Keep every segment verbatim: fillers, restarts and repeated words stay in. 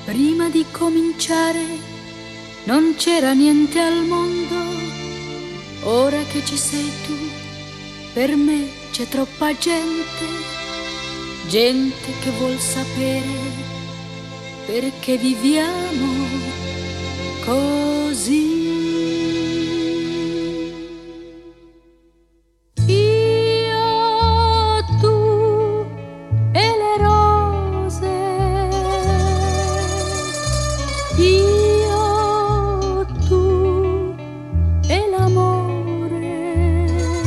Prima di cominciare non c'era niente al mondo, ora che ci sei tu, per me c'è troppa gente, gente che vuol sapere perché viviamo così. Io, tu e l'amore.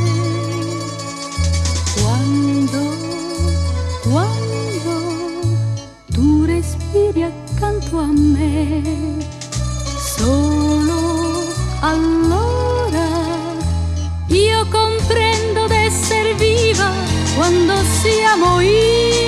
Quando, quando tu respiri accanto a me, solo allora io comprendo d'esser viva quando siamo io.